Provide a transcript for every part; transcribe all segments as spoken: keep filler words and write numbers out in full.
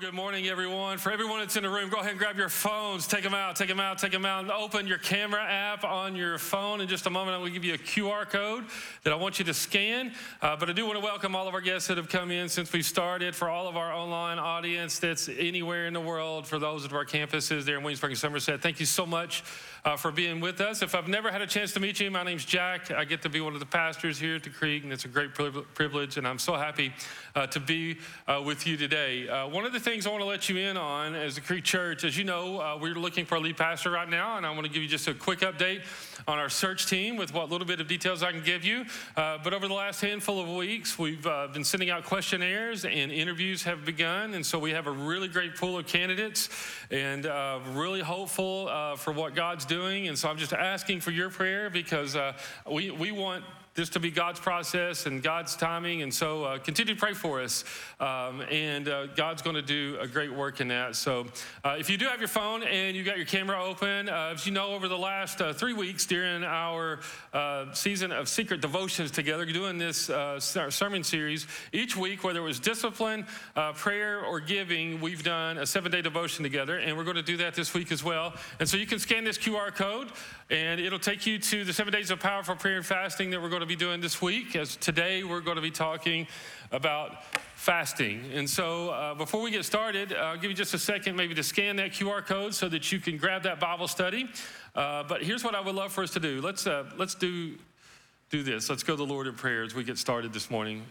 Good morning, everyone. For everyone that's in the room, go ahead and grab your phones. Take them out, take them out, take them out. And open your camera app on your phone. In just a moment, I will give you a Q R code that I want you to scan. Uh, but I do want to welcome all of our guests that have come in since we started. For all of our online audience that's anywhere in the world, for those of our campuses there in Williamsburg and Somerset, thank you so much uh, for being with us. If I've never had a chance to meet you, my name's Jack. I get to be one of the pastors here at the Creek, and it's a great privilege, and I'm so happy uh, to be uh, with you today. Uh, one of the things I want to let you in on as the Creek Church, as you know, uh, we're looking for a lead pastor right now, and I want to give you just a quick update on our search team with what little bit of details I can give you. Uh, but over the last handful of weeks, we've uh, been sending out questionnaires, and interviews have begun, and so we have a really great pool of candidates, and uh, really hopeful uh, for what God's doing. And so I'm just asking for your prayer, because uh, we, we want this to be God's process and God's timing, and so uh, continue to pray for us, um, and uh, God's going to do a great work in that. So uh, if you do have your phone and you got your camera open, uh, as you know, over the last uh, three weeks during our uh, season of secret devotions together, doing this uh, sermon series, each week, whether it was discipline, uh, prayer, or giving, we've done a seven-day devotion together, and we're going to do that this week as well. And so you can scan this Q R code, and it'll take you to the seven days of powerful prayer and fasting that we're going to be doing this week. As today we're going to be talking about fasting. And so uh, before we get started, I'll give you just a second maybe to scan that Q R code so that you can grab that Bible study. Uh, but here's what I would love for us to do. Let's uh, let's do do this. Let's go to the Lord in prayer as we get started this morning.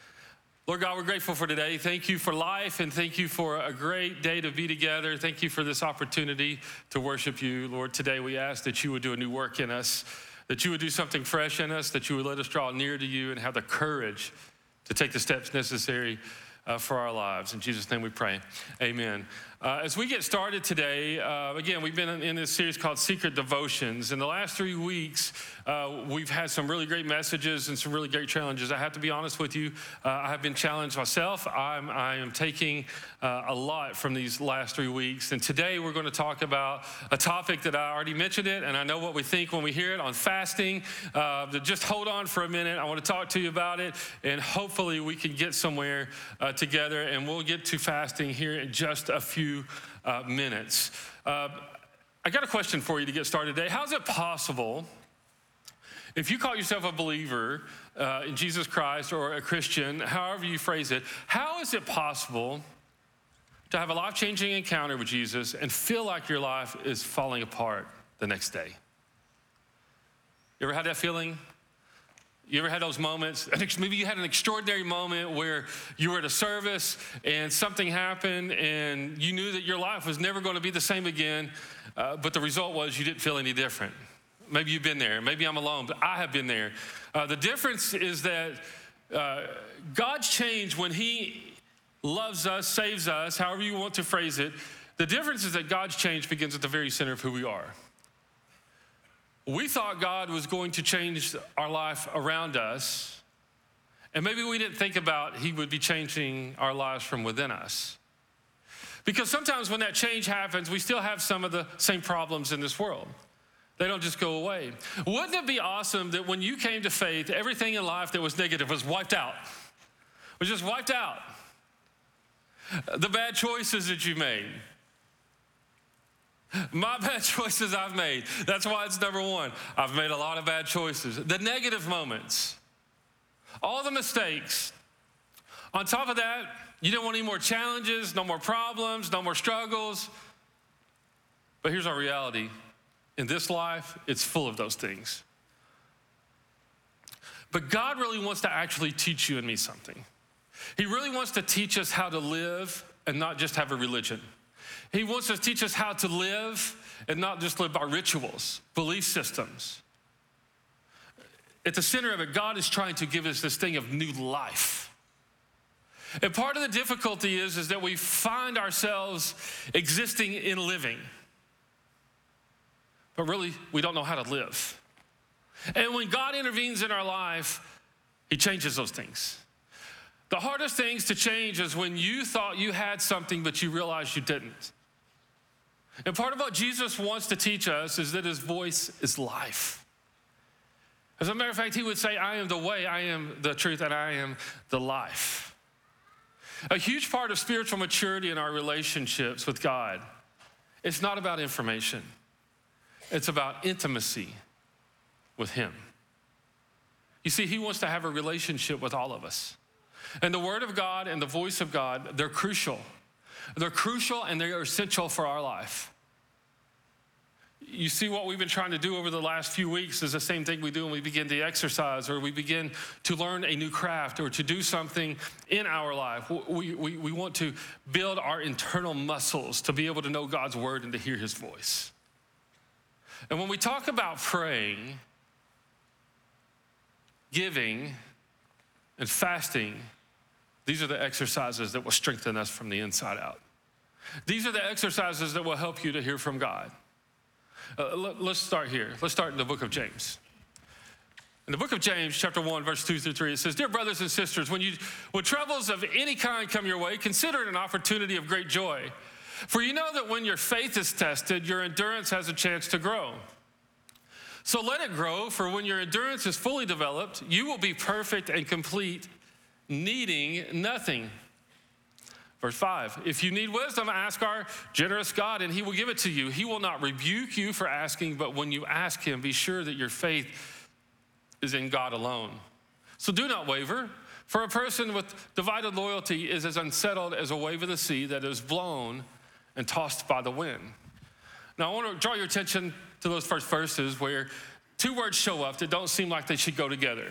Lord God, we're grateful for today. Thank you for life, and thank you for a great day to be together. Thank you for this opportunity to worship you. Lord, today we ask that you would do a new work in us, that you would do something fresh in us, that you would let us draw near to you and have the courage to take the steps necessary uh, for our lives. In Jesus' name we pray, amen. Uh, as we get started today, uh, again, we've been in, in this series called Secret Devotions. In the last three weeks, uh, we've had some really great messages and some really great challenges. I have to be honest with you, uh, I have been challenged myself. I'm, I am taking uh, a lot from these last three weeks. And today we're going to talk about a topic that I already mentioned it, and I know what we think when we hear it, on fasting. Uh, but just hold on for a minute. I want to talk to you about it, and hopefully we can get somewhere uh, together, and we'll get to fasting here in just a few Uh, minutes. Uh, I got a question for you to get started today. How is it possible, if you call yourself a believer uh, in Jesus Christ, or a Christian, however you phrase it, how is it possible to have a life-changing encounter with Jesus and feel like your life is falling apart the next day? You ever had that feeling? You ever had those moments? Maybe you had an extraordinary moment where you were at a service and something happened and you knew that your life was never going to be the same again, uh, but the result was you didn't feel any different. Maybe you've been there. Maybe I'm alone, but I have been there. Uh, the difference is that uh, God's change when he loves us, saves us, however you want to phrase it. The difference is that God's change begins at the very center of who we are. We thought God was going to change our life around us, and maybe we didn't think about he would be changing our lives from within us. Because sometimes when that change happens, we still have some of the same problems in this world. They don't just go away. Wouldn't it be awesome that when you came to faith, everything in life that was negative was wiped out? Was just wiped out. The bad choices that you made. My bad choices I've made. That's why it's number one. I've made a lot of bad choices. The negative moments, all the mistakes. On top of that, you don't want any more challenges, no more problems, no more struggles. But here's our reality. In this life, it's full of those things. But God really wants to actually teach you and me something. He really wants to teach us how to live and not just have a religion. He wants to teach us how to live and not just live by rituals, belief systems. At the center of it, God is trying to give us this thing of new life. And part of the difficulty is, is that we find ourselves existing in living, but really we don't know how to live. And when God intervenes in our life, he changes those things. The hardest things to change is when you thought you had something, but you realized you didn't. And part of what Jesus wants to teach us is that his voice is life. As a matter of fact, he would say, I am the way, I am the truth, and I am the life. A huge part of spiritual maturity in our relationships with God, it's not about information. It's about intimacy with him. You see, he wants to have a relationship with all of us. And the word of God and the voice of God, they're crucial. They're crucial and they are essential for our life. You see, what we've been trying to do over the last few weeks is the same thing we do when we begin to exercise or we begin to learn a new craft or to do something in our life. We, we, we want to build our internal muscles to be able to know God's word and to hear his voice. And when we talk about praying, giving, and fasting, these are the exercises that will strengthen us from the inside out. These are the exercises that will help you to hear from God. Uh, let, let's start here. Let's start in the book of James. In the book of James, chapter one, verse two through three, it says, "Dear brothers and sisters, when, you, when troubles of any kind come your way, consider it an opportunity of great joy. For you know that when your faith is tested, your endurance has a chance to grow. So let it grow, for when your endurance is fully developed, you will be perfect and complete, needing nothing." Verse five, "If you need wisdom, ask our generous God, and he will give it to you. He will not rebuke you for asking, but when you ask him, be sure that your faith is in God alone. So do not waver, for a person with divided loyalty is as unsettled as a wave of the sea that is blown and tossed by the wind." Now, I want to draw your attention to those first verses where two words show up that don't seem like they should go together.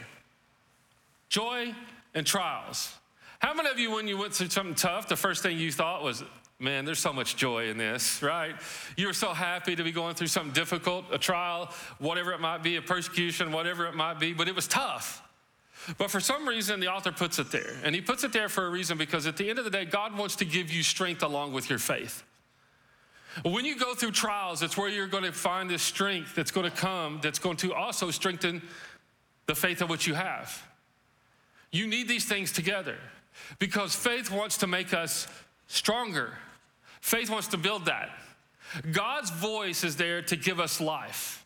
Joy and trials. How many of you, when you went through something tough, the first thing you thought was, man, there's so much joy in this, right? You were so happy to be going through something difficult, a trial, whatever it might be, a persecution, whatever it might be, but it was tough. But for some reason, the author puts it there. And he puts it there for a reason, because at the end of the day, God wants to give you strength along with your faith. When you go through trials, it's where you're going to find this strength that's going to come, that's going to also strengthen the faith of what you have. You need these things together, because faith wants to make us stronger. Faith wants to build that. God's voice is there to give us life.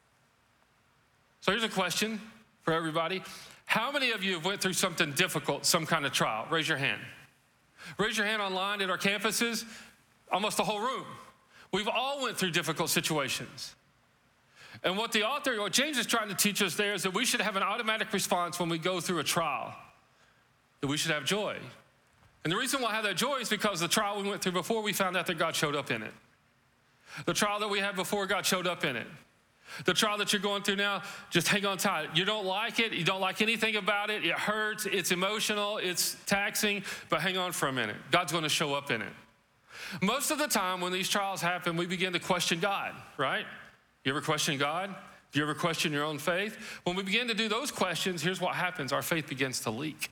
So here's a question for everybody. How many of you have went through something difficult, some kind of trial? Raise your hand. Raise your hand online at our campuses. Almost the whole room. We've all went through difficult situations. And what the author, what James is trying to teach us there is that we should have an automatic response when we go through a trial, that we should have joy. And the reason why I have that joy is because the trial we went through before, we found out that God showed up in it. The trial that we had before, God showed up in it. The trial that you're going through now, just hang on tight. You don't like it. You don't like anything about it. It hurts. It's emotional. It's taxing. But hang on for a minute. God's going to show up in it. Most of the time when these trials happen, we begin to question God, right? You ever question God? Do you ever question your own faith? When we begin to do those questions, here's what happens. Our faith begins to leak.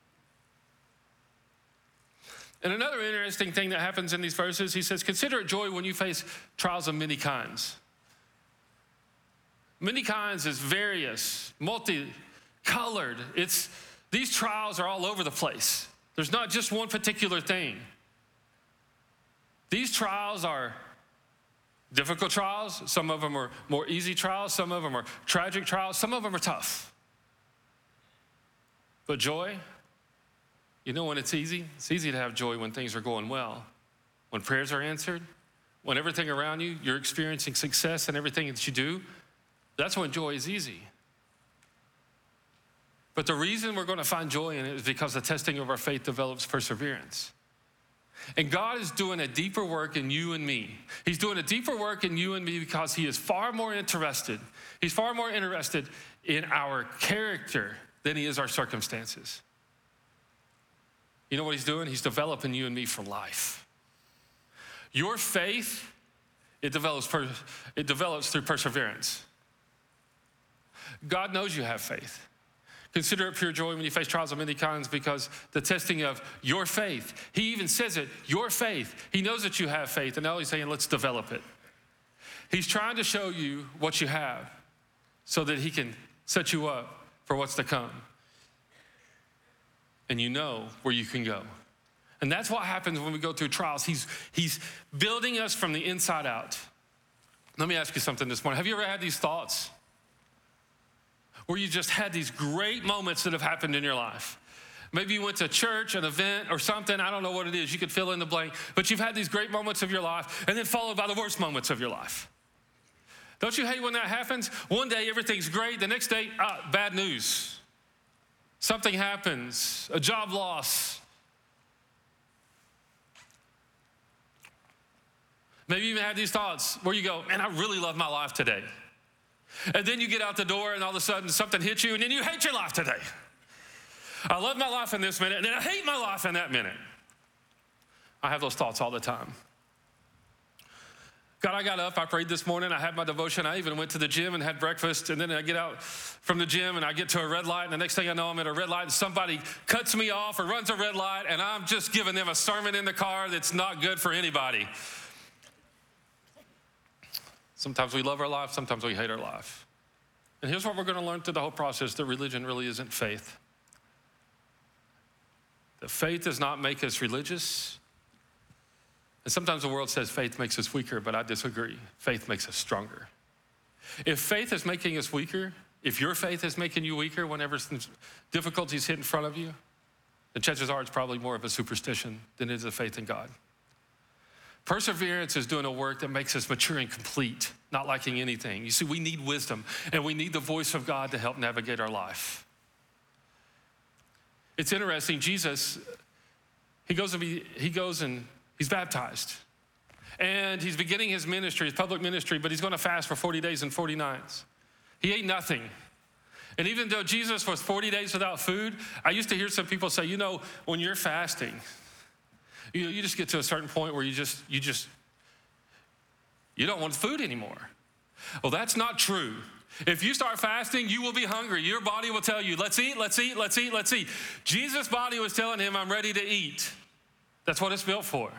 And another interesting thing that happens in these verses, he says, consider it joy when you face trials of many kinds. Many kinds is various, multicolored. It's, these trials are all over the place. There's not just one particular thing. These trials are difficult trials. Some of them are more easy trials. Some of them are tragic trials. Some of them are tough. But joy, you know when it's easy? It's easy to have joy when things are going well, when prayers are answered, when everything around you, you're experiencing success in everything that you do. That's when joy is easy. But the reason we're going to find joy in it is because the testing of our faith develops perseverance. And God is doing a deeper work in you and me. He's doing a deeper work in you and me because he is far more interested. He's far more interested in our character than he is our circumstances. You know what he's doing? He's developing you and me for life. Your faith, it develops, per, it develops through perseverance. God knows you have faith. Consider it pure joy when you face trials of many kinds, because the testing of your faith, he even says it, your faith. He knows that you have faith, and now he's saying, let's develop it. He's trying to show you what you have so that he can set you up for what's to come. And you know where you can go. And that's what happens when we go through trials. He's, he's building us from the inside out. Let me ask you something this morning. Have you ever had these thoughts? Where you just had these great moments that have happened in your life. Maybe you went to church, an event, or something. I don't know what it is. You could fill in the blank. But you've had these great moments of your life and then followed by the worst moments of your life. Don't you hate when that happens? One day everything's great. The next day, ah, bad news. Something happens, a job loss. Maybe you even have these thoughts where you go, man, I really love my life today. And then you get out the door and all of a sudden something hits you and then you hate your life today. I love my life in this minute and then I hate my life in that minute. I have those thoughts all the time. God, I got up, I prayed this morning, I had my devotion, I even went to the gym and had breakfast, and then I get out from the gym and I get to a red light, and the next thing I know I'm at a red light and somebody cuts me off or runs a red light, and I'm just giving them a sermon in the car that's not good for anybody. Sometimes we love our life, sometimes we hate our life. And here's what we're going to learn through the whole process, that religion really isn't faith. That faith does not make us religious. And sometimes the world says faith makes us weaker, but I disagree. Faith makes us stronger. If faith is making us weaker, if your faith is making you weaker whenever some difficulties hit in front of you, then chances are it's probably more of a superstition than it is a faith in God. Perseverance is doing a work that makes us mature and complete, not lacking anything. You see, we need wisdom, and we need the voice of God to help navigate our life. It's interesting, Jesus, he goes and be, he goes and he's baptized. And he's beginning his ministry, his public ministry, but he's going to fast for forty days and forty nights. He ate nothing. And even though Jesus was forty days without food, I used to hear some people say, you know, when you're fasting, you know, you just get to a certain point where you just, you just, you don't want food anymore. Well, that's not true. If you start fasting, you will be hungry. Your body will tell you, let's eat, let's eat, let's eat, let's eat. Jesus' body was telling him, I'm ready to eat. That's what it's built for.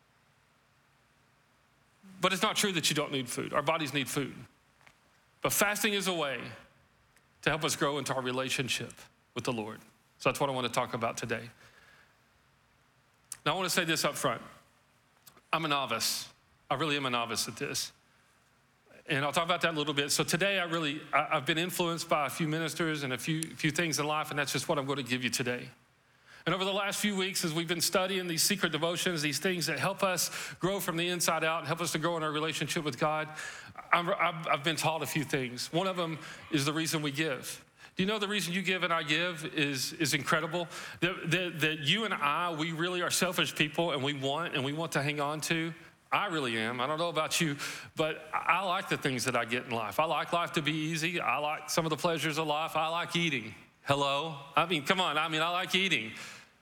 But it's not true that you don't need food. Our bodies need food. But fasting is a way to help us grow into our relationship with the Lord. So that's what I want to talk about today. Now I want to say this up front. I'm a novice. I really am a novice at this. And I'll talk about that a little bit. So today I really, I, I've been influenced by a few ministers and a few, few things in life, and that's just what I'm going to give you today. And over the last few weeks, as we've been studying these secret devotions, these things that help us grow from the inside out, and help us to grow in our relationship with God, I'm, I've, I've been taught a few things. One of them is the reason we give. Do you know the reason you give and I give is, is incredible? That, that, that you and I, we really are selfish people, and we want and we want to hang on to. I really am. I don't know about you, but I like the things that I get in life. I like life to be easy. I like some of the pleasures of life. I like eating. Hello? I mean, come on. I mean, I like eating.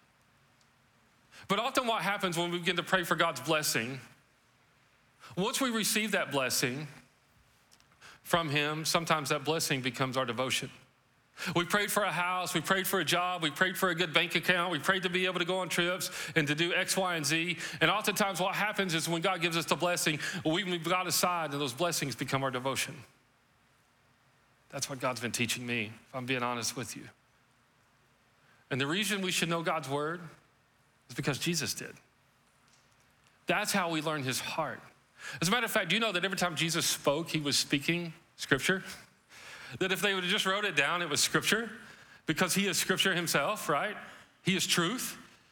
But often what happens when we begin to pray for God's blessing, once we receive that blessing from him, sometimes that blessing becomes our devotion. We prayed for a house, we prayed for a job, we prayed for a good bank account, we prayed to be able to go on trips and to do X, Y, and Z. And oftentimes what happens is when God gives us the blessing, we move God aside and those blessings become our devotion. That's what God's been teaching me, if I'm being honest with you. And the reason we should know God's word is because Jesus did. That's how we learn his heart. As a matter of fact, do you know that every time Jesus spoke, he was speaking scripture? That if they would have just wrote it down, it was scripture, because he is scripture himself, right? He is truth.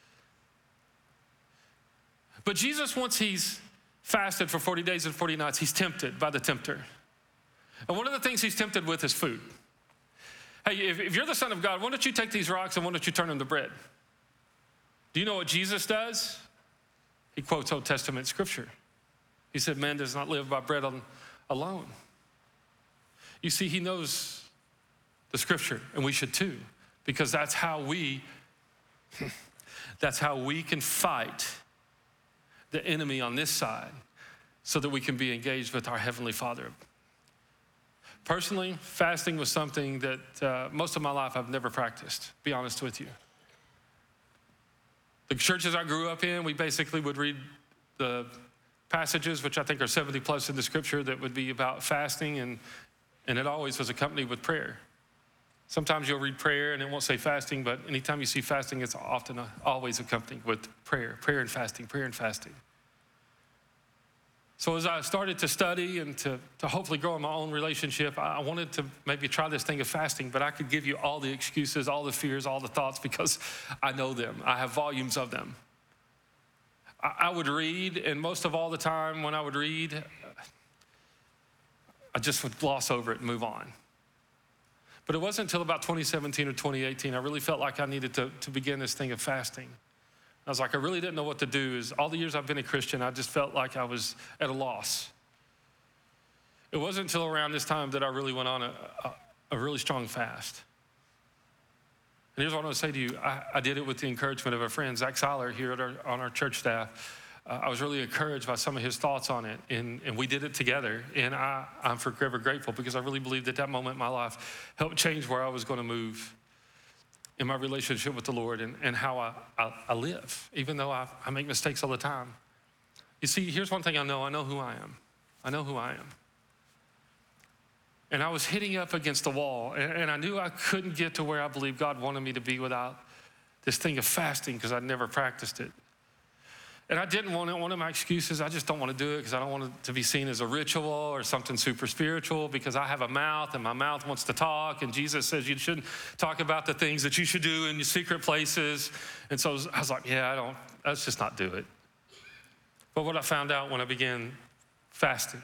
But Jesus, once he's fasted for forty days and forty nights, he's tempted by the tempter. And one of the things he's tempted with is food. Hey, if, if you're the Son of God, why don't you take these rocks and why don't you turn them to bread? Do you know what Jesus does? He quotes Old Testament scripture. He said, man does not live by bread alone. You see, he knows the scripture, and we should too, because that's how we, that's how we can fight the enemy on this side so that we can be engaged with our Heavenly Father. Personally, fasting was something that uh, most of my life I've never practiced, to be honest with you. The churches I grew up in, we basically would read the passages, which I think are seventy plus in the scripture, that would be about fasting, and, and it always was accompanied with prayer. Sometimes you'll read prayer and it won't say fasting, but anytime you see fasting, it's often uh, always accompanied with prayer, prayer and fasting, prayer and fasting. So as I started to study and to, to hopefully grow in my own relationship, I wanted to maybe try this thing of fasting, but I could give you all the excuses, all the fears, all the thoughts because I know them. I have volumes of them. I, I would read, and most of all the time when I would read, I just would gloss over it and move on. But it wasn't until about twenty seventeen or twenty eighteen, I really felt like I needed to, to begin this thing of fasting. I was like, I really didn't know what to do. Is all the years I've been a Christian, I just felt like I was at a loss. It wasn't until around this time that I really went on a, a, a really strong fast. And here's what I want to say to you. I, I did it with the encouragement of a friend, Zach Seiler, here at our, on our church staff. Uh, I was really encouraged by some of his thoughts on it, and, and we did it together. And I, I'm forever grateful because I really believe that that moment in my life helped change where I was going to move in my relationship with the Lord and, and how I, I, I live, even though I, I make mistakes all the time. You see, here's one thing I know. I know who I am. I know who I am. And I was hitting up against the wall, and, and I knew I couldn't get to where I believed God wanted me to be without this thing of fasting because I'd never practiced it. And I didn't want it. One of my excuses, I just don't want to do it because I don't want it to be seen as a ritual or something super spiritual because I have a mouth and my mouth wants to talk. And Jesus says you shouldn't talk about the things that you should do in your secret places. And so I was like, yeah, I don't, let's just not do it. But what I found out when I began fasting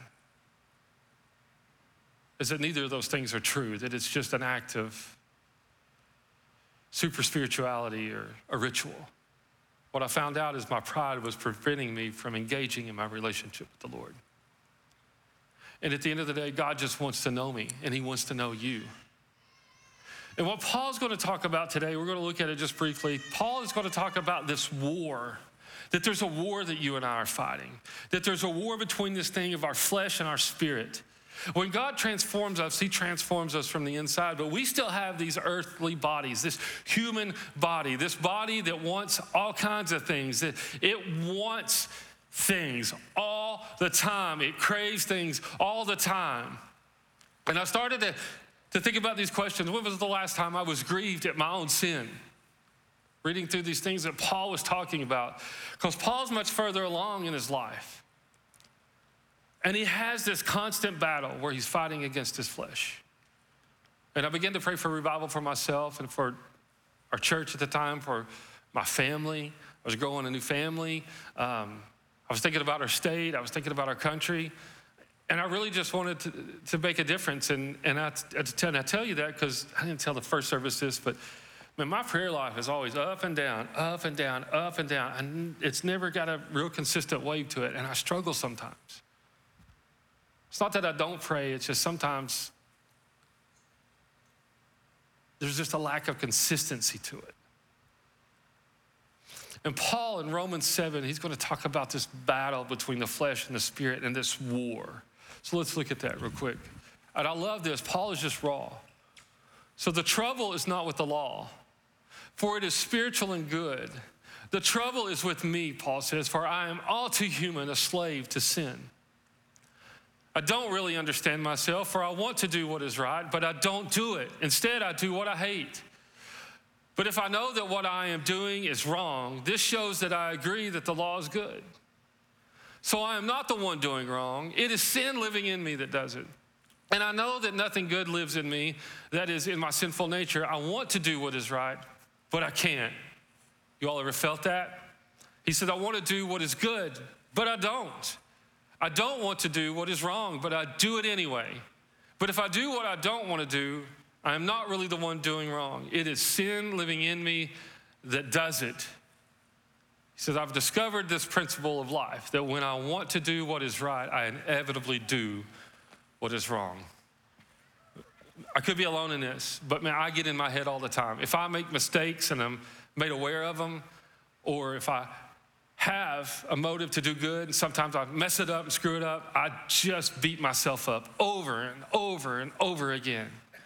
is that neither of those things are true, that it's just an act of super spirituality or a ritual. What I found out is my pride was preventing me from engaging in my relationship with the Lord. And at the end of the day, God just wants to know me, and he wants to know you. And what Paul's going to talk about today, we're going to look at it just briefly. Paul is going to talk about this war, that there's a war that you and I are fighting, that there's a war between this thing of our flesh and our spirit. When God transforms us, he transforms us from the inside, but we still have these earthly bodies, this human body, this body that wants all kinds of things, that it wants things all the time. It craves things all the time. And I started to, to think about these questions. When was the last time I was grieved at my own sin? Reading through these things that Paul was talking about, because Paul's much further along in his life. And he has this constant battle where he's fighting against his flesh. And I began to pray for revival for myself and for our church at the time, for my family. I was growing a new family. Um, I was thinking about our state. I was thinking about our country. And I really just wanted to, to make a difference. And, and, I, and I tell you that because I didn't tell the first service this, but man, my prayer life is always up and down, up and down, up and down. And it's never got a real consistent wave to it. And I struggle sometimes. It's not that I don't pray, it's just sometimes there's just a lack of consistency to it. And Paul in Romans seven, he's going to talk about this battle between the flesh and the spirit and this war. So let's look at that real quick. And I love this. Paul is just raw. So the trouble is not with the law, for it is spiritual and good. The trouble is with me, Paul says, for I am all too human, a slave to sin. I don't really understand myself, for I want to do what is right, but I don't do it. Instead, I do what I hate. But if I know that what I am doing is wrong, this shows that I agree that the law is good. So I am not the one doing wrong. It is sin living in me that does it. And I know that nothing good lives in me, that is in my sinful nature. I want to do what is right, but I can't. You all ever felt that? He said, I want to do what is good, but I don't. I don't want to do what is wrong, but I do it anyway. But if I do what I don't want to do, I am not really the one doing wrong. It is sin living in me that does it. He says, I've discovered this principle of life, that when I want to do what is right, I inevitably do what is wrong. I could be alone in this, but man, I get in my head all the time. If I make mistakes and I'm made aware of them, or if I have a motive to do good, and sometimes I mess it up and screw it up, I just beat myself up over and over and over again.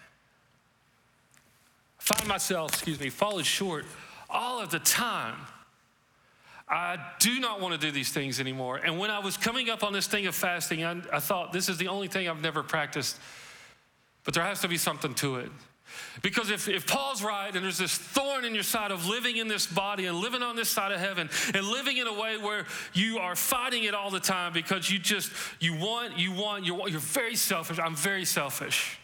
I find myself, excuse me, falling short all of the time. I do not want to do these things anymore. And when I was coming up on this thing of fasting, I, I thought this is the only thing I've never practiced, but there has to be something to it. Because if, if Paul's right and there's this thorn in your side of living in this body and living on this side of heaven and living in a way where you are fighting it all the time because you just, you want, you want, you're, you're very selfish. I'm very selfish.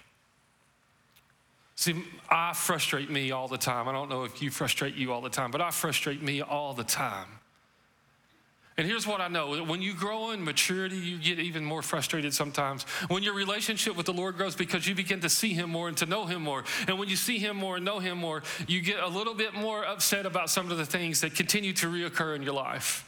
See, I frustrate me all the time. I don't know if you frustrate you all the time, but I frustrate me all the time. And here's what I know. When you grow in maturity, you get even more frustrated sometimes. When your relationship with the Lord grows because you begin to see him more and to know him more. And when you see him more and know him more, you get a little bit more upset about some of the things that continue to reoccur in your life.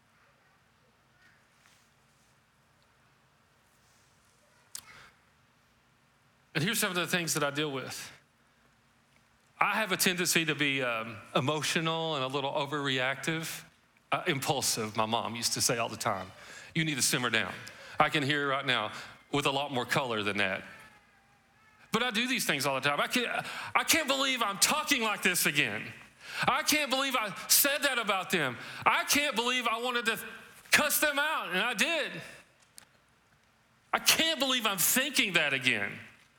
And here's some of the things that I deal with. I have a tendency to be um, emotional and a little overreactive. Uh, impulsive, my mom used to say all the time. You need to simmer down. I can hear right now with a lot more color than that. But I do these things all the time. I can't, I can't believe I'm talking like this again. I can't believe I said that about them. I can't believe I wanted to cuss them out, and I did. I can't believe I'm thinking that again.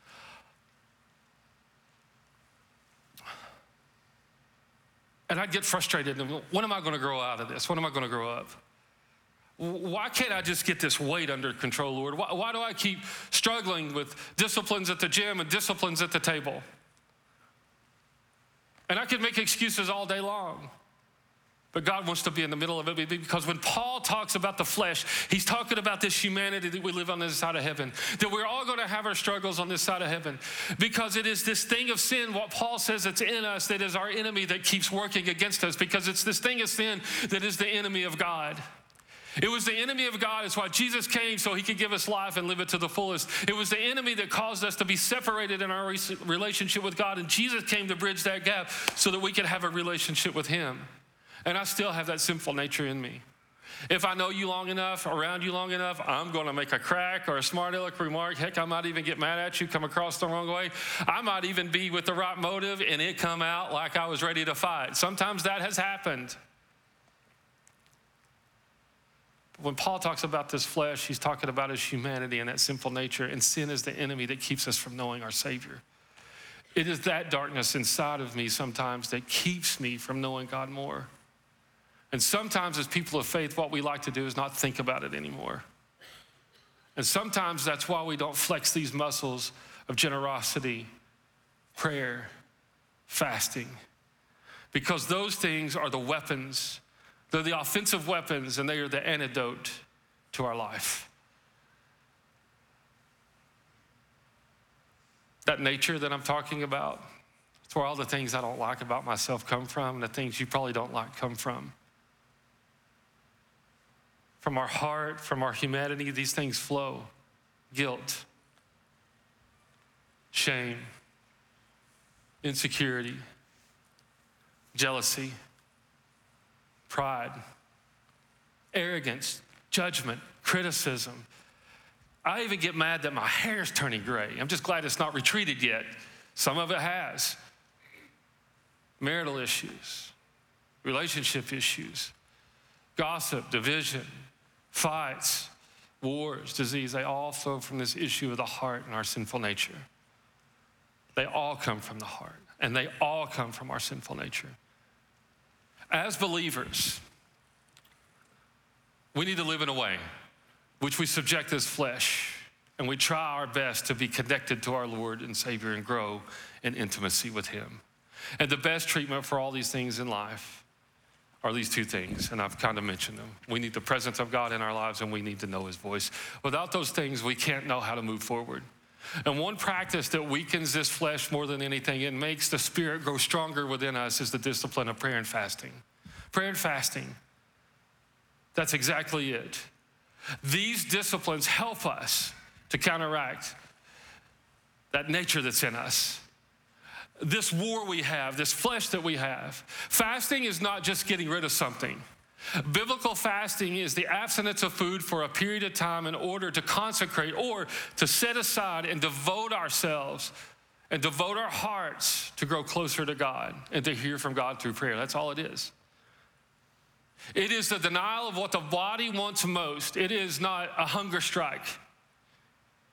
And I'd get frustrated. When am I going to grow out of this? When am I going to grow up? Why can't I just get this weight under control, Lord? Why, why do I keep struggling with disciplines at the gym and disciplines at the table? And I could make excuses all day long. But God wants to be in the middle of it, because when Paul talks about the flesh, he's talking about this humanity that we live on this side of heaven, that we're all going to have our struggles on this side of heaven, because it is this thing of sin, what Paul says that's in us, that is our enemy that keeps working against us, because it's this thing of sin that is the enemy of God. It was the enemy of God. It's why Jesus came, so he could give us life and live it to the fullest. It was the enemy that caused us to be separated in our relationship with God, and Jesus came to bridge that gap so that we could have a relationship with him. And I still have that sinful nature in me. If I know you long enough, around you long enough, I'm going to make a crack or a smart aleck remark. Heck, I might even get mad at you, come across the wrong way. I might even be with the right motive and it come out like I was ready to fight. Sometimes that has happened. When Paul talks about this flesh, he's talking about his humanity and that sinful nature, and sin is the enemy that keeps us from knowing our Savior. It is that darkness inside of me sometimes that keeps me from knowing God more. And sometimes as people of faith, what we like to do is not think about it anymore. And sometimes that's why we don't flex these muscles of generosity, prayer, fasting, because those things are the weapons. They're the offensive weapons, and they are the antidote to our life. That nature that I'm talking about, it's where all the things I don't like about myself come from, and the things you probably don't like come from. From our heart, from our humanity, these things flow. Guilt, shame, insecurity, jealousy, pride, arrogance, judgment, criticism. I even get mad that my hair's turning gray. I'm just glad it's not retreated yet. Some of it has. Marital issues, relationship issues, gossip, division, fights, wars, disease, they all flow from this issue of the heart and our sinful nature. They all come from the heart, and they all come from our sinful nature. As believers, we need to live in a way which we subject this flesh, and we try our best to be connected to our Lord and Savior and grow in intimacy with him. And the best treatment for all these things in life are these two things, and I've kind of mentioned them. We need the presence of God in our lives, and we need to know his voice. Without those things, we can't know how to move forward. And one practice that weakens this flesh more than anything and makes the spirit grow stronger within us is the discipline of prayer and fasting. Prayer and fasting, that's exactly it. These disciplines help us to counteract that nature that's in us. This war we have, this flesh that we have. Fasting is not just getting rid of something. Biblical fasting is the abstinence of food for a period of time in order to consecrate or to set aside and devote ourselves and devote our hearts to grow closer to God and to hear from God through prayer. That's all it is. It is the denial of what the body wants most. It is not a hunger strike.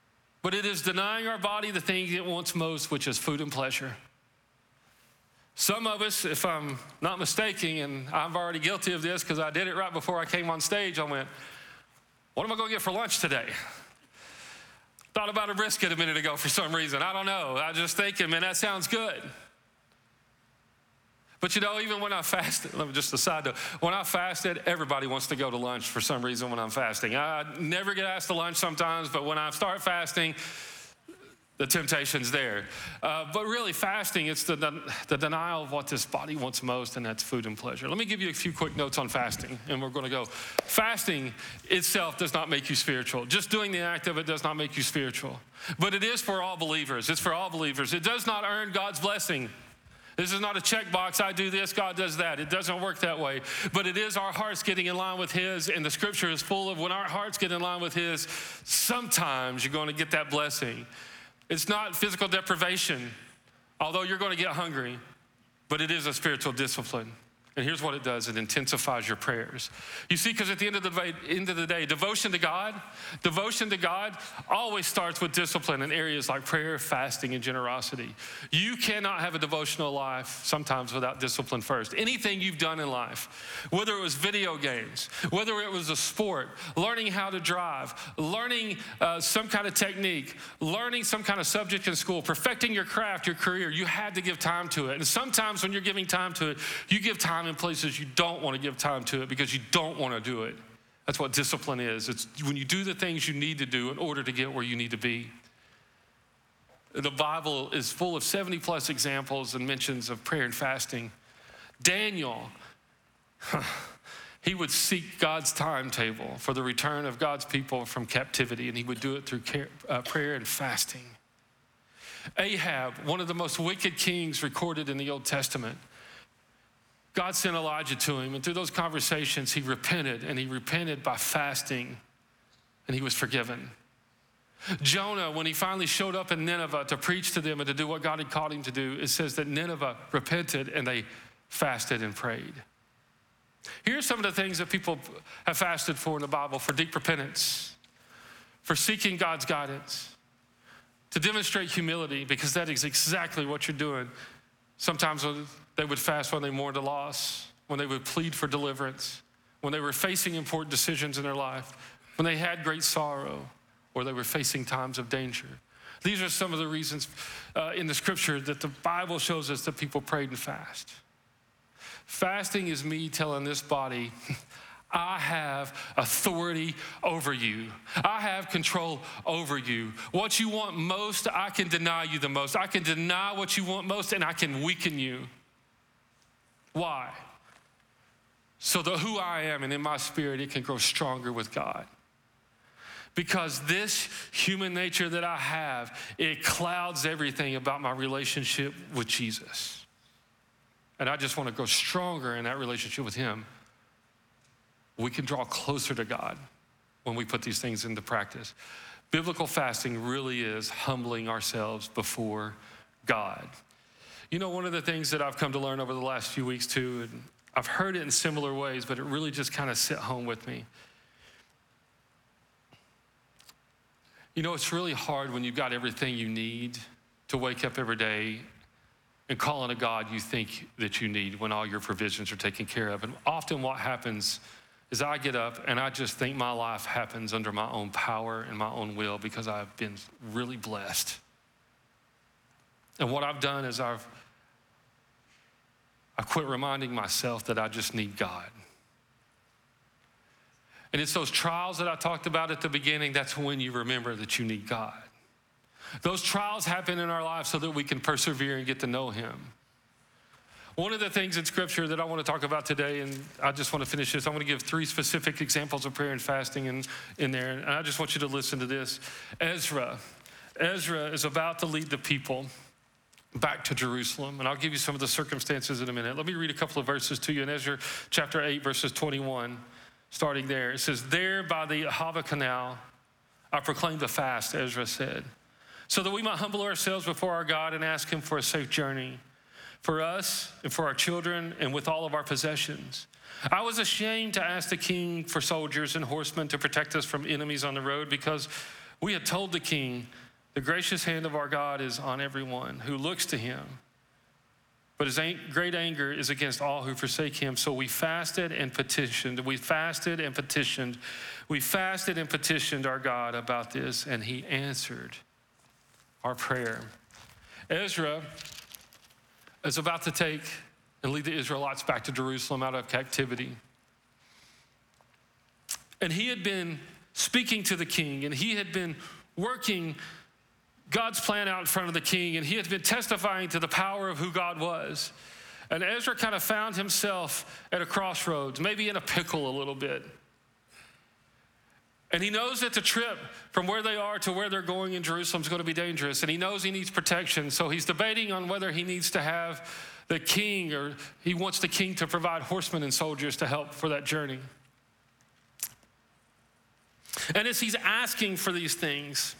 but it is denying our body the thing it wants most, which is food and pleasure. Some of us, if I'm not mistaken, and I'm already guilty of this because I did it right before I came on stage, I went, what am I going to get for lunch today? Thought about a brisket a minute ago for some reason. I don't know. I was just thinking, man, that sounds good. But you know, even when I fasted, let me just a side note, when I fasted, everybody wants to go to lunch for some reason when I'm fasting. I never get asked to lunch sometimes, but when I start fasting, the temptation's there. Uh, but really, fasting, it's the, the denial of what this body wants most, and that's food and pleasure. Let me give you a few quick notes on fasting, and we're going to go. Fasting itself does not make you spiritual. Just doing the act of it does not make you spiritual. But it is for all believers. It's for all believers. It does not earn God's blessing. This is not a checkbox, I do this, God does that. It doesn't work that way. But it is our hearts getting in line with His, and the scripture is full of when our hearts get in line with His, sometimes you're going to get that blessing. It's not physical deprivation, although you're going to get hungry, but it is a spiritual discipline. And here's what it does. It intensifies your prayers. You see, because at the end of the day, end of the day, devotion to God, devotion to God always starts with discipline in areas like prayer, fasting, and generosity. You cannot have a devotional life sometimes without discipline first. Anything you've done in life, whether it was video games, whether it was a sport, learning how to drive, learning uh, some kind of technique, learning some kind of subject in school, perfecting your craft, your career, you had to give time to it. And sometimes when you're giving time to it, you give time in places you don't want to give time to it because you don't want to do it. That's what discipline is. It's when you do the things you need to do in order to get where you need to be. The Bible is full of seventy plus examples and mentions of prayer and fasting. Daniel, he would seek God's timetable for the return of God's people from captivity, and he would do it through care, uh, prayer and fasting. Ahab, one of the most wicked kings recorded in the Old Testament, God sent Elijah to him, and through those conversations, he repented, and he repented by fasting, and he was forgiven. Jonah, when he finally showed up in Nineveh to preach to them and to do what God had called him to do, it says that Nineveh repented, and they fasted and prayed. Here's some of the things that people have fasted for in the Bible: for deep repentance, for seeking God's guidance, to demonstrate humility, because that is exactly what you're doing. Sometimes they would fast when they mourned a loss, when they would plead for deliverance, when they were facing important decisions in their life, when they had great sorrow, or they were facing times of danger. These are some of the reasons uh, in the scripture that the Bible shows us that people prayed and fast. Fasting is me telling this body, I have authority over you. I have control over you. What you want most, I can deny you the most. I can deny what you want most, and I can weaken you. Why? So that who I am and in my spirit, it can grow stronger with God. Because this human nature that I have, it clouds everything about my relationship with Jesus. And I just want to grow stronger in that relationship with Him. We can draw closer to God when we put these things into practice. Biblical fasting really is humbling ourselves before God. You know, one of the things that I've come to learn over the last few weeks too, and I've heard it in similar ways, but it really just kind of sit home with me. You know, it's really hard when you've got everything you need to wake up every day and call on a God you think that you need when all your provisions are taken care of. And often what happens is I get up and I just think my life happens under my own power and my own will because I've been really blessed. And what I've done is I've I quit reminding myself that I just need God. And it's those trials that I talked about at the beginning, that's when you remember that you need God. Those trials happen in our lives so that we can persevere and get to know Him. One of the things in Scripture that I want to talk about today, and I just want to finish this, I want to give three specific examples of prayer and fasting in, in there, and I just want you to listen to this. Ezra. Ezra is about to lead the people back to Jerusalem, and I'll give you some of the circumstances in a minute. Let me read a couple of verses to you in Ezra chapter eight, verses twenty-one, starting there. It says, there by the Ahava Canal, I proclaimed a fast, Ezra said, so that we might humble ourselves before our God and ask Him for a safe journey, for us and for our children and with all of our possessions. I was ashamed to ask the king for soldiers and horsemen to protect us from enemies on the road, because we had told the king The gracious hand of our God is on everyone who looks to him. But his great anger is against all who forsake him. So we fasted and petitioned. We fasted and petitioned. We fasted and petitioned our God about this, and he answered our prayer. Ezra is about to take and lead the Israelites back to Jerusalem out of captivity. And he had been speaking to the king, and he had been working God's plan out in front of the king, and he had been testifying to the power of who God was. And Ezra kind of found himself at a crossroads, maybe in a pickle a little bit. And he knows that the trip from where they are to where they're going in Jerusalem is going to be dangerous, and he knows he needs protection. So he's debating on whether he needs to have the king, or he wants the king to provide horsemen and soldiers to help for that journey. And as he's asking for these things,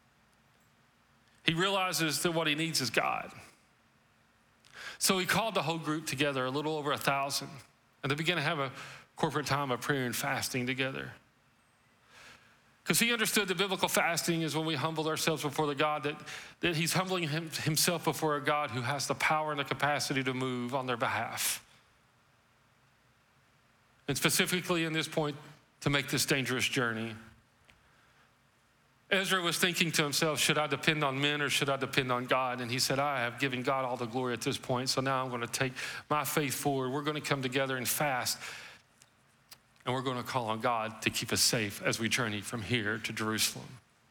he realizes that what he needs is God. So he called the whole group together, a little over a thousand, and they began to have a corporate time of prayer and fasting together. Because he understood that biblical fasting is when we humble ourselves before the God, that, that he's humbling him, himself before a God who has the power and the capacity to move on their behalf. And specifically in this point, to make this dangerous journey. Ezra was thinking to himself, should I depend on men or should I depend on God? And he said, I have given God all the glory at this point, so now I'm going to take my faith forward. We're going to come together and fast, and we're going to call on God to keep us safe as we journey from here to Jerusalem.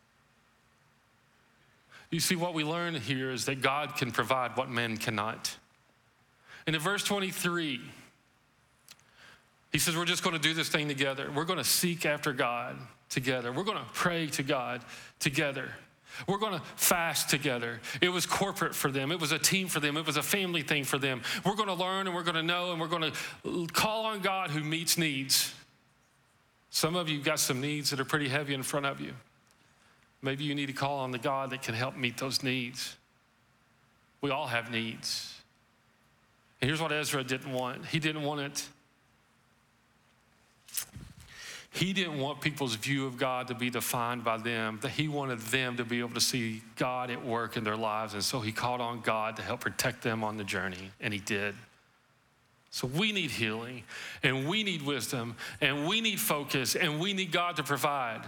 You see, what we learn here is that God can provide what men cannot. And in verse twenty-three, he says, we're just going to do this thing together. We're going to seek after God together. We're going to pray to God together. We're going to fast together. It was corporate for them. It was a team for them. It was a family thing for them. We're going to learn, and we're going to know, and we're going to call on God who meets needs. Some of you got some needs that are pretty heavy in front of you. Maybe you need to call on the God that can help meet those needs. We all have needs. And here's what Ezra didn't want. He didn't want it He didn't want people's view of God to be defined by them, that he wanted them to be able to see God at work in their lives. And so he called on God to help protect them on the journey, and he did. So we need healing, and we need wisdom, and we need focus, and we need God to provide.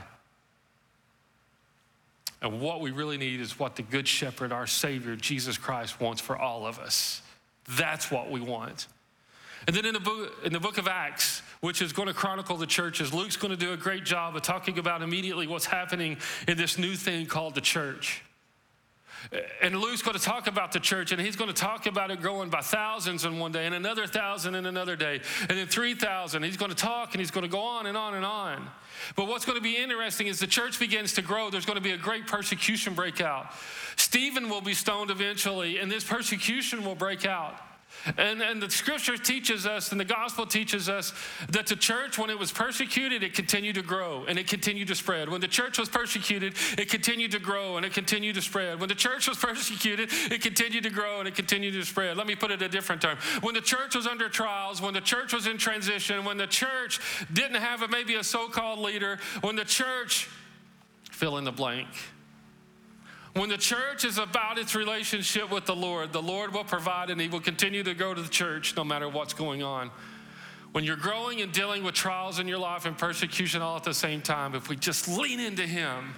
And what we really need is what the Good Shepherd, our Savior, Jesus Christ, wants for all of us. That's what we want. And then in the book, in the book of Acts, which is going to chronicle the churches, Luke's going to do a great job of talking about immediately what's happening in this new thing called the church. And Luke's going to talk about the church, and he's going to talk about it growing by thousands in one day, and another thousand in another day, and then three thousand. He's going to talk, and he's going to go on and on and on. But what's going to be interesting is the church begins to grow. There's going to be a great persecution breakout. Stephen will be stoned eventually, and this persecution will break out. And, and the scripture teaches us, and the gospel teaches us, that the church, when it was persecuted, it continued to grow and it continued to spread. When the church was persecuted, it continued to grow and it continued to spread. When the church was persecuted, it continued to grow and it continued to spread. Let me put it a different term. When the church was under trials, when the church was in transition, when the church didn't have a, maybe a so-called leader, when the church, fill in the blank. When the church is about its relationship with the Lord, the Lord will provide, and he will continue to go to the church no matter what's going on. When you're growing and dealing with trials in your life and persecution all at the same time, if we just lean into him,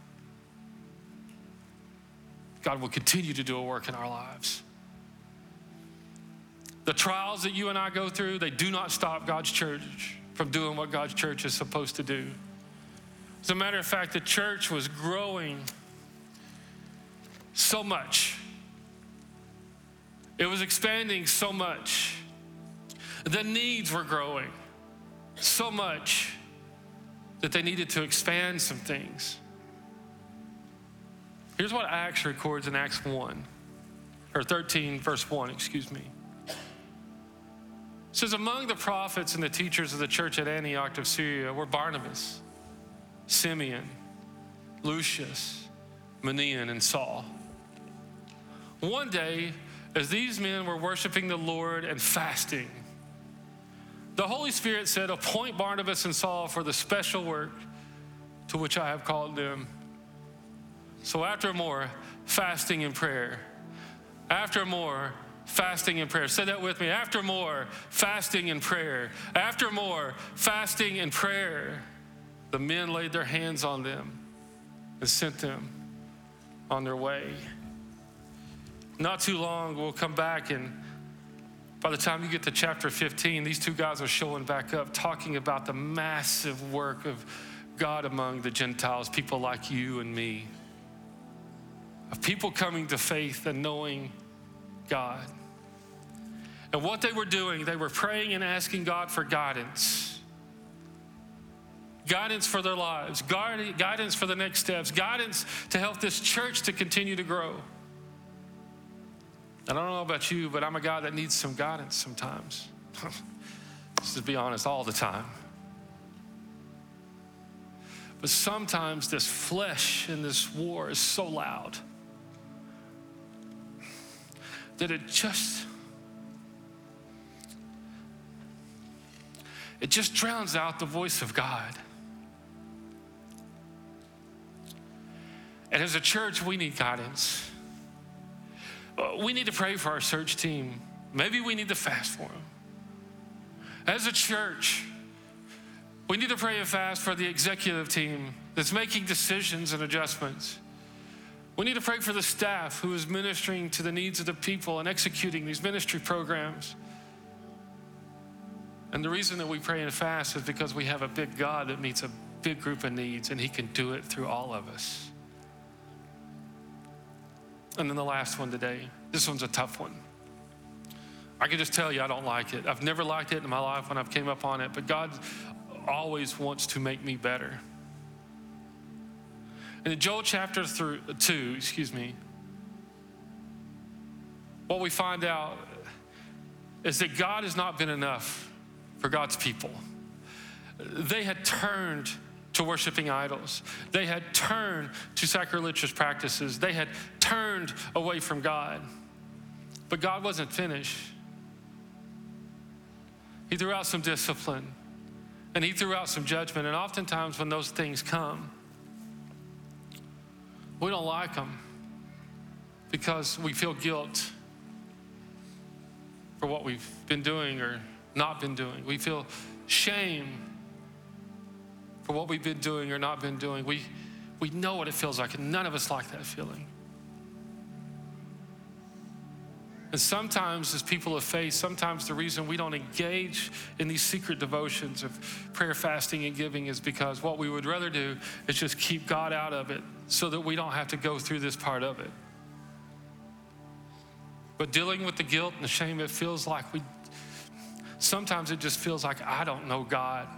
God will continue to do a work in our lives. The trials that you and I go through, they do not stop God's church from doing what God's church is supposed to do. As a matter of fact, the church was growing so much. It was expanding so much. The needs were growing so much that they needed to expand some things. Here's what Acts records in Acts one, or thirteen, verse one, excuse me. It says, among the prophets and the teachers of the church at Antioch of Syria were Barnabas, Simeon, Lucius, Manaen, and Saul. One day, as these men were worshiping the Lord and fasting, the Holy Spirit said, appoint Barnabas and Saul for the special work to which I have called them. So after more, fasting and prayer. After more, fasting and prayer. Say that with me. After more, fasting and prayer. After more, fasting and prayer. The men laid their hands on them and sent them on their way. Not too long, we'll come back, and by the time you get to chapter fifteen, these two guys are showing back up, talking about the massive work of God among the Gentiles, people like you and me, of people coming to faith and knowing God. And what they were doing, they were praying and asking God for guidance. Guidance for their lives, guidance for the next steps, guidance to help this church to continue to grow. I don't know about you, but I'm a guy that needs some guidance sometimes. Just to be honest, all the time. But sometimes this flesh in this war is so loud that it just, it just drowns out the voice of God. And as a church, we need guidance. We need to pray for our search team. Maybe we need to fast for them. As a church, we need to pray and fast for the executive team that's making decisions and adjustments. We need to pray for the staff who is ministering to the needs of the people and executing these ministry programs. And the reason that we pray and fast is because we have a big God that meets a big group of needs, and he can do it through all of us. And then the last one today, this one's a tough one. I can just tell you I don't like it. I've never liked it in my life when I've came up on it, but God always wants to make me better. And in Joel chapter two, excuse me, what we find out is that God has not been enough for God's people. They had turned to worshiping idols. They had turned to sacrilegious practices. They had turned away from God. But God wasn't finished. He threw out some discipline, and he threw out some judgment. And oftentimes when those things come, we don't like them because we feel guilt for what we've been doing or not been doing. We feel shame for what we've been doing or not been doing. We, we know what it feels like, and none of us like that feeling. And sometimes as people of faith, sometimes the reason we don't engage in these secret devotions of prayer, fasting, and giving is because what we would rather do is just keep God out of it so that we don't have to go through this part of it. But dealing with the guilt and the shame, it feels like we, sometimes it just feels like I don't know God.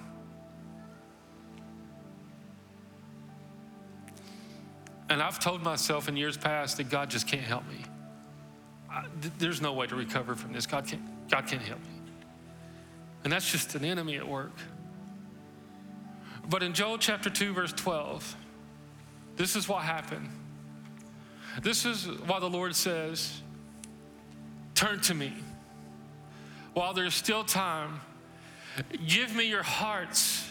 And I've told myself in years past that God just can't help me. I, th- there's no way to recover from this. God can't, God can't help me. And that's just an enemy at work. But in Joel chapter two, verse twelve, this is what happened. This is why the Lord says, turn to me while there's still time. Give me your hearts.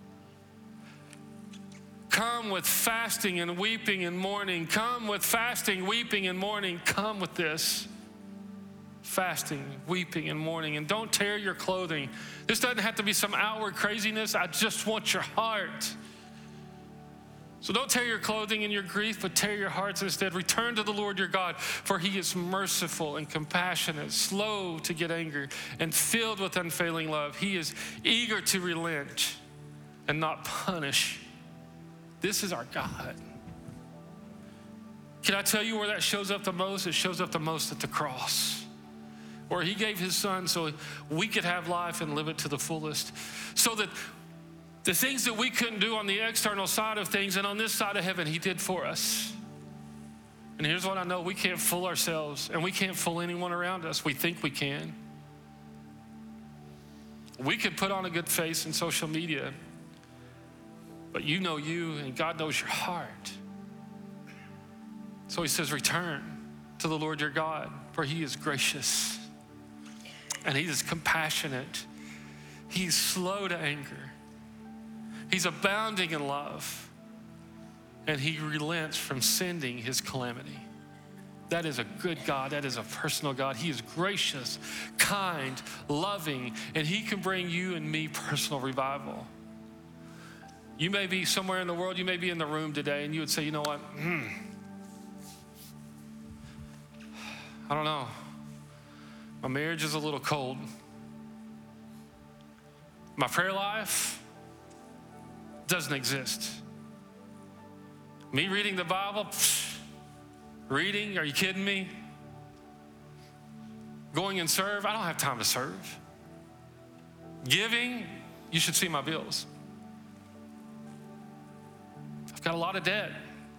Come with fasting and weeping and mourning. Come with fasting, weeping, and mourning. Come with this. Fasting, weeping, and mourning. And don't tear your clothing. This doesn't have to be some outward craziness. I just want your heart. So don't tear your clothing in your grief, but tear your hearts instead. Return to the Lord your God, for he is merciful and compassionate, slow to get angry, and filled with unfailing love. He is eager to relent and not punish. This is our God. Can I tell you where that shows up the most? It shows up the most at the cross, where he gave his son so we could have life and live it to the fullest, so that the things that we couldn't do on the external side of things and on this side of heaven, he did for us. And here's what I know: we can't fool ourselves, and we can't fool anyone around us. We think we can. We could put on a good face in social media, but you know you, and God knows your heart. So he says, return to the Lord your God, for he is gracious and he is compassionate. He's slow to anger. He's abounding in love. and he relents from sending his calamity. That is a good God. That is a personal God. He is gracious, kind, loving, and he can bring you and me personal revival. You may be somewhere in the world, you may be in the room today, and you would say, you know what? Hmm. I don't know. My marriage is a little cold. My prayer life doesn't exist. Me reading the Bible, psh, reading, are you kidding me? Going and serve, I don't have time to serve. Giving, you should see my bills. I've got a lot of debt.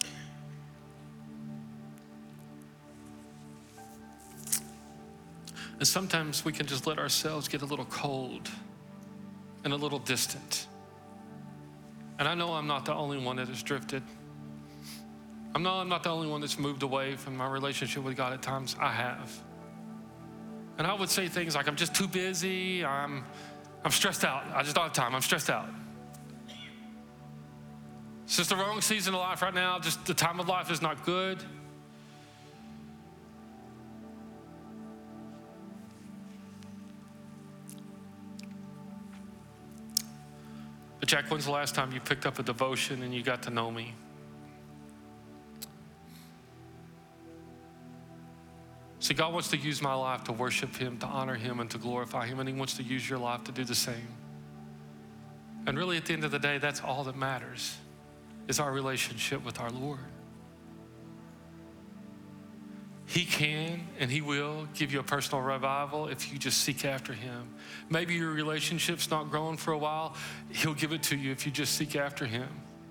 And sometimes we can just let ourselves get a little cold and a little distant. And I know I'm not the only one that has drifted. I know I'm not the only one that's moved away from my relationship with God at times. I have. And I would say things like, I'm just too busy. I'm, I'm stressed out. I just don't have time. I'm stressed out. It's just the wrong season of life right now. Just the time of life is not good. But Jack, when's the last time you picked up a devotion and you got to know me? See, God wants to use my life to worship him, to honor him, and to glorify him, and he wants to use your life to do the same. And really, at the end of the day, that's all that matters, is our relationship with our Lord. He can and he will give you a personal revival if you just seek after him. Maybe your relationship's not growing for a while. He'll give it to you if you just seek after him.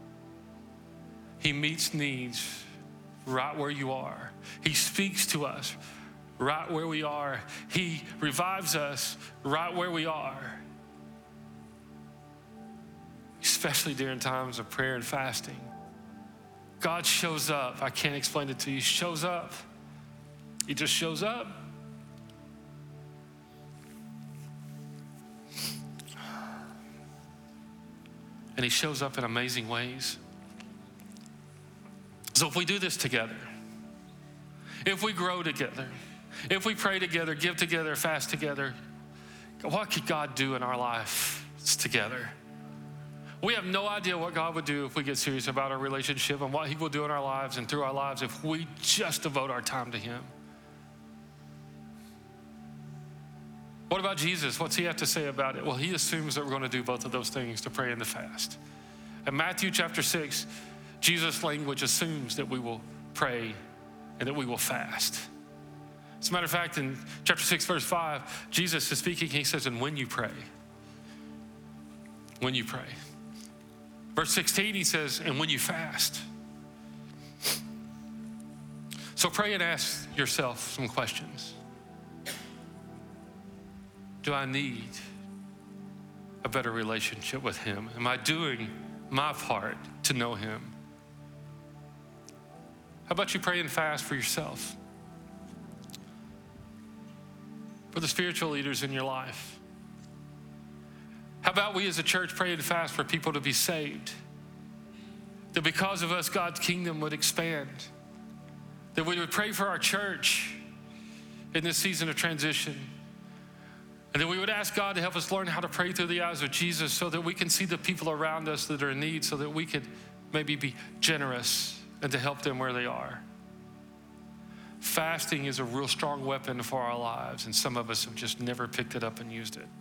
He meets needs right where you are. He speaks to us right where we are. He revives us right where we are. Especially during times of prayer and fasting. God shows up. I can't explain it to you. He shows up. He just shows up. And he shows up in amazing ways. So if we do this together, if we grow together, if we pray together, give together, fast together, what could God do in our life together? We have no idea what God would do if we get serious about our relationship and what he will do in our lives and through our lives if we just devote our time to him. What about Jesus? What's he have to say about it? Well, he assumes that we're going to do both of those things, to pray and to fast. In Matthew chapter six, Jesus' language assumes that we will pray and that we will fast. As a matter of fact, in chapter six, verse five, Jesus is speaking. He says, and when you pray, when you pray. Verse sixteen, he says, and when you fast. So pray and ask yourself some questions. Do I need a better relationship with him? Am I doing my part to know him? How about you pray and fast for yourself? For the spiritual leaders in your life? How about we as a church pray and fast for people to be saved? That because of us, God's kingdom would expand. That we would pray for our church in this season of transition. And then we would ask God to help us learn how to pray through the eyes of Jesus so that we can see the people around us that are in need, so that we could maybe be generous and to help them where they are. Fasting is a real strong weapon for our lives, and some of us have just never picked it up and used it.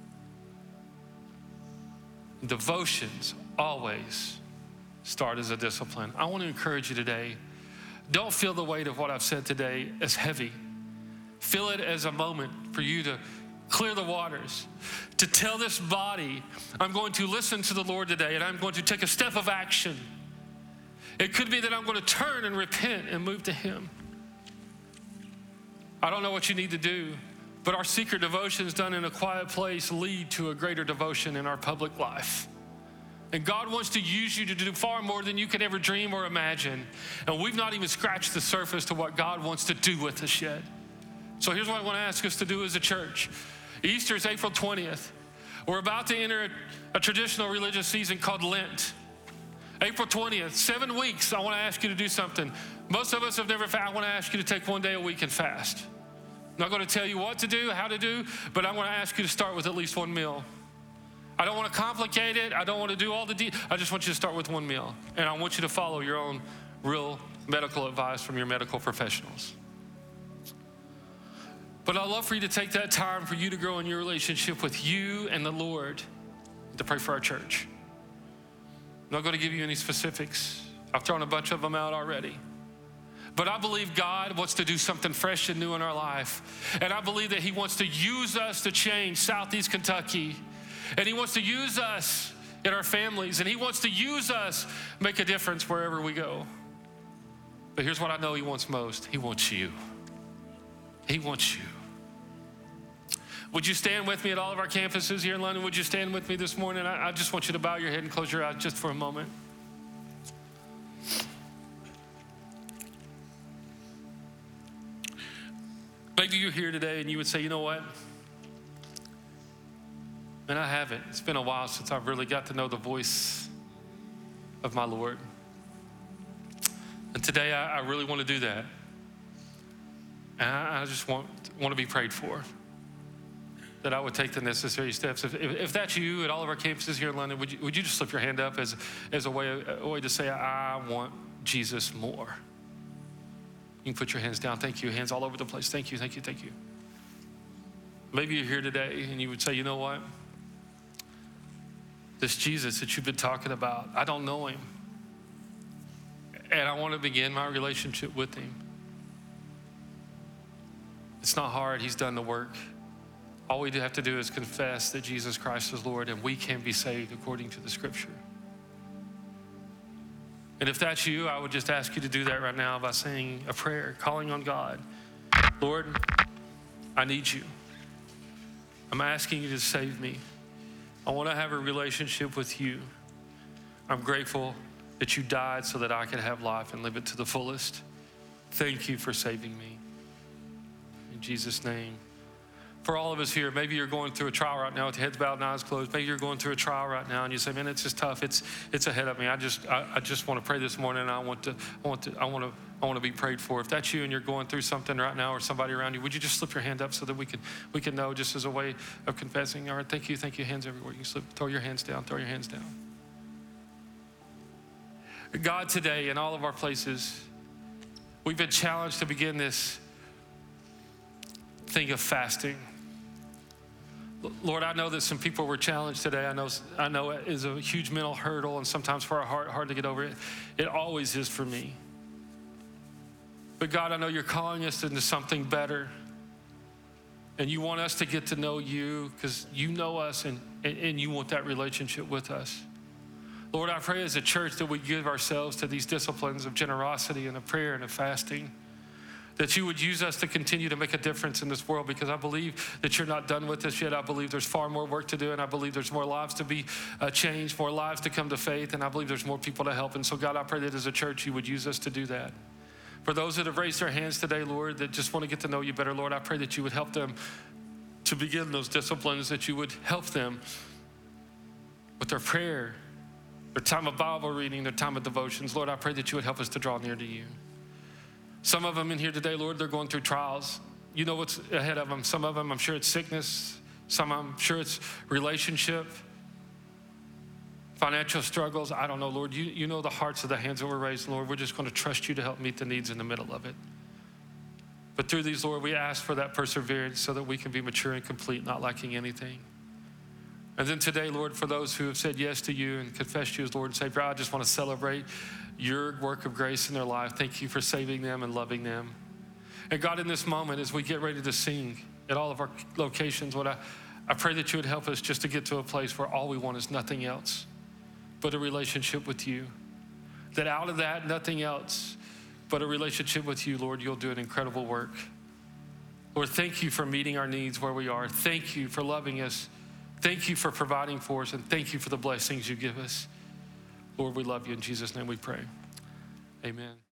Devotions always start as a discipline. I want to encourage you today, don't feel the weight of what I've said today as heavy. Feel it as a moment for you to clear the waters, to tell this body, I'm going to listen to the Lord today and I'm going to take a step of action. It could be that I'm going to turn and repent and move to him. I don't know what you need to do, but our secret devotions done in a quiet place lead to a greater devotion in our public life. And God wants to use you to do far more than you could ever dream or imagine. And we've not even scratched the surface to what God wants to do with us yet. So here's what I want to ask us to do as a church. Easter is April twentieth. We're about to enter a, a traditional religious season called Lent. April twentieth, seven weeks, I want to ask you to do something. Most of us have never fasted. I want to ask you to take one day a week and fast. I'm not going to tell you what to do, how to do, but I want to ask you to start with at least one meal. I don't want to complicate it. I don't want to do all the details. I just want you to start with one meal. And I want you to follow your own real medical advice from your medical professionals. But I'd love for you to take that time for you to grow in your relationship with you and the Lord, to pray for our church. I'm not going to give you any specifics. I've thrown a bunch of them out already. But I believe God wants to do something fresh and new in our life. And I believe that he wants to use us to change Southeast Kentucky. And he wants to use us in our families. And he wants to use us make a difference wherever we go. But here's what I know he wants most. He wants you. He wants you. Would you stand with me at all of our campuses here in London? Would you stand with me this morning? I, I just want you to bow your head and close your eyes just for a moment. Maybe you're here today and you would say, you know what? And I haven't. It's been a while since I've really got to know the voice of my Lord. And today I, I really want to do that. And I, I just want, want to be prayed for, that I would take the necessary steps. If, if, if that's you at all of our campuses here in London, would you, would you just slip your hand up as, as a, way, a way to say, I want Jesus more? You can put your hands down. Thank you. Hands all over the place. Thank you, thank you, thank you. Maybe you're here today and you would say, you know what? This Jesus that you've been talking about, I don't know him. And I want to begin my relationship with him. It's not hard. He's done the work. All we have to do is confess that Jesus Christ is Lord, and we can be saved according to the scripture. And if that's you, I would just ask you to do that right now by saying a prayer, calling on God. Lord, I need you. I'm asking you to save me. I want to have a relationship with you. I'm grateful that you died so that I could have life and live it to the fullest. Thank you for saving me. In Jesus' name. For all of us here, maybe you're going through a trial right now with your heads bowed and eyes closed. Maybe you're going through a trial right now and you say, man, it's just tough. It's it's ahead of me. I just I, I just want to pray this morning, and I want to I want to I want to I want to be prayed for. If that's you and you're going through something right now, or somebody around you, would you just slip your hand up so that we can we can know, just as a way of confessing? All right, thank you, thank you. Hands everywhere. You can slip, throw your hands down, throw your hands down. God, today in all of our places, we've been challenged to begin this thing of fasting. Lord, I know that some people were challenged today. I know I know it is a huge mental hurdle, and sometimes for our heart, hard to get over it. It always is for me. But God, I know you're calling us into something better. And you want us to get to know you because you know us, and, and, and you want that relationship with us. Lord, I pray as a church that we give ourselves to these disciplines of generosity and of prayer and of fasting, that you would use us to continue to make a difference in this world, because I believe that you're not done with us yet. I believe there's far more work to do, and I believe there's more lives to be uh, changed, more lives to come to faith, and I believe there's more people to help. And so, God, I pray that as a church you would use us to do that. For those that have raised their hands today, Lord, that just want to get to know you better, Lord, I pray that you would help them to begin those disciplines, that you would help them with their prayer, their time of Bible reading, their time of devotions. Lord, I pray that you would help us to draw near to you. Some of them in here today, Lord, they're going through trials. You know what's ahead of them. Some of them, I'm sure it's sickness. Some, I'm sure it's relationship, financial struggles. I don't know, Lord. You, you know the hearts of the hands that were raised, Lord. We're just going to trust you to help meet the needs in the middle of it. But through these, Lord, we ask for that perseverance so that we can be mature and complete, not lacking anything. And then today, Lord, for those who have said yes to you and confessed you as Lord and Savior, I just want to celebrate your work of grace in their life. Thank you for saving them and loving them. And God, in this moment, as we get ready to sing at all of our locations, Lord, I, I pray that you would help us just to get to a place where all we want is nothing else but a relationship with you. That out of that, nothing else but a relationship with you, Lord, you'll do an incredible work. Lord, thank you for meeting our needs where we are. Thank you for loving us. Thank you for providing for us, and thank you for the blessings you give us. Lord, we love you. In Jesus' name we pray. Amen.